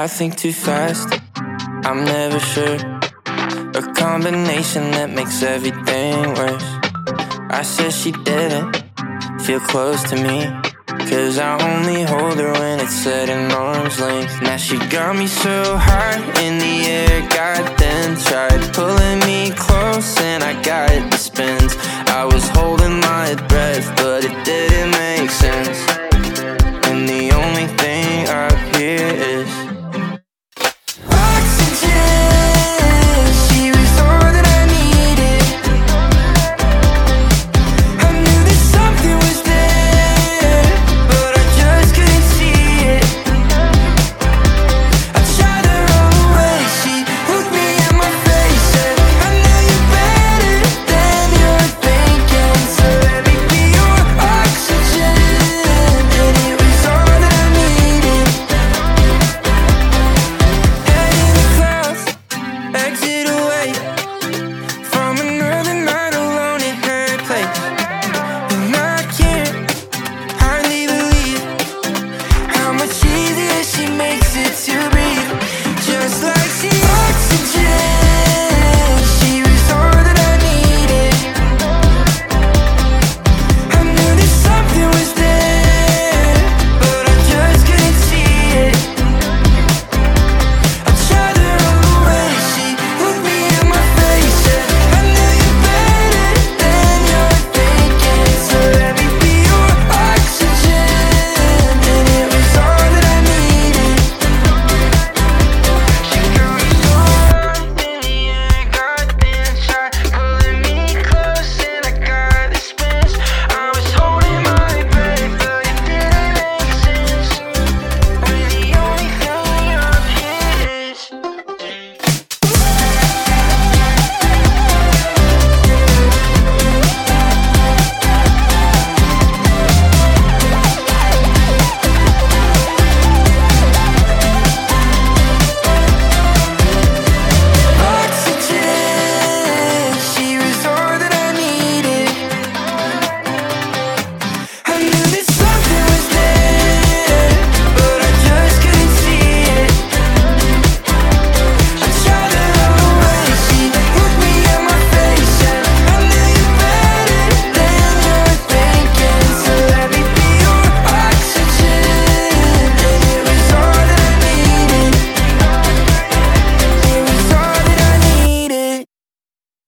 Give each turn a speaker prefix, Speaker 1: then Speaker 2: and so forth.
Speaker 1: I think too fast, I'm never sure. A combination that makes everything worse. I said she didn't feel close to me, 'cause I only hold her when it's at an arm's length. Now she got me so high in the air, God then tried pulling me close and I got the spins. I was